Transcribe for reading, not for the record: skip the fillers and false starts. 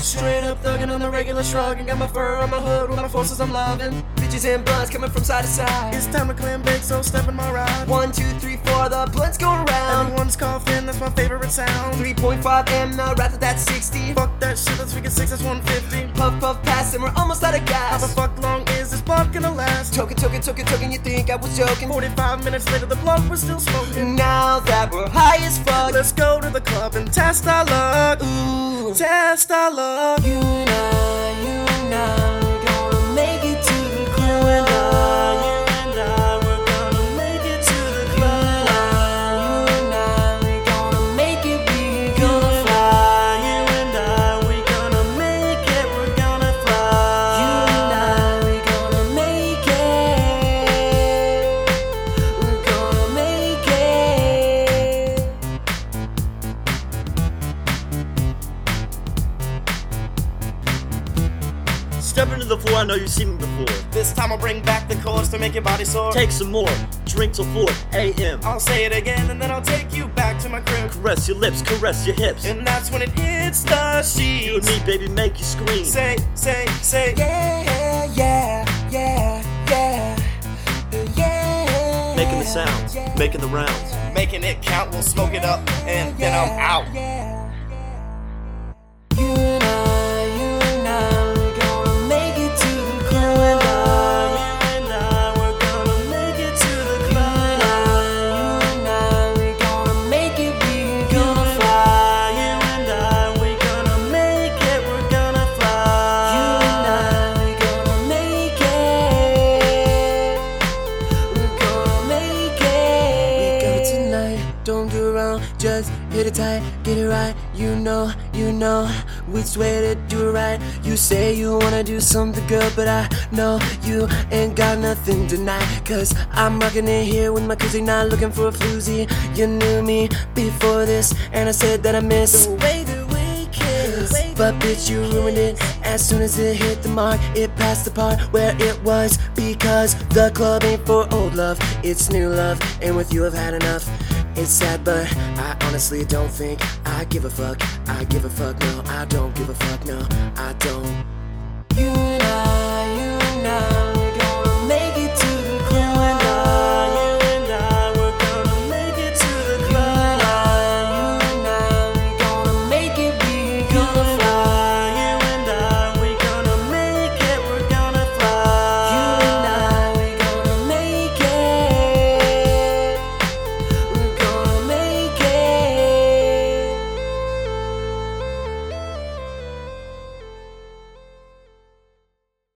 Straight up thuggin' on the regular shrug, and got my fur on my hood with my forces I'm loving. Bitches and blunts coming from side to side. It's time to clam bake, so step in my ride. 1, 2, 3, 4, the blunts going round. Everyone's coughing, that's my favorite sound. 3.5 ml, wrapped at that 60. Fuck that shit, let's figure 6, that's 150. Puff, puff, pass, and we're almost out of How the gas. fuck long is this blunt gonna last? Token, you think I was joking? 45 minutes later, the blunt was still smoking. Now that we're high as fuck, Let's go to the club and test our luck. ooh. Test our luck. You and I, we're gonna make it to the You club. and I, we're gonna make it to the club. You and I, we're gonna make it, we You gonna and fly. we gonna make it, we're gonna fly. You and I, we're gonna make it. We're gonna make it. Step into the floor, I know you've seen me before. This time I'll bring back the chords to make your body sore. Take some more, drink till 4 a.m. I'll say it again and then I'll take you back to my crib. Caress your lips, caress your hips. And that's when it hits the You and sheets. me, baby, make you scream. Say, Yeah, yeah, yeah, yeah, yeah. Making the sounds, making the rounds. making it count, we'll smoke it up, and then I'm out. You and I, we're gonna make it to the club. You and I, we're gonna make it to the club. You and I, we're gonna make it, we You gonna and fly. we gonna make it, we're gonna fly. You and I, we're gonna make it. We're gonna make it. We got it tonight, don't do it wrong, just hit it tight, get it right. You know, which way to do it right. You say you wanna do something good, but I know you ain't got nothing tonight. Cause I'm rocking it here with my koozie, not looking for a floozy. You knew me before this, and I said that I miss the way that we kiss. But bitch, you ruined it as soon as it hit the mark. It passed the part where it was, because the club ain't for old love, it's new love, and with you I've had enough. It's sad, but I honestly don't think I give a fuck. I give a fuck, no, I don't give a fuck, no, I don't. You and I,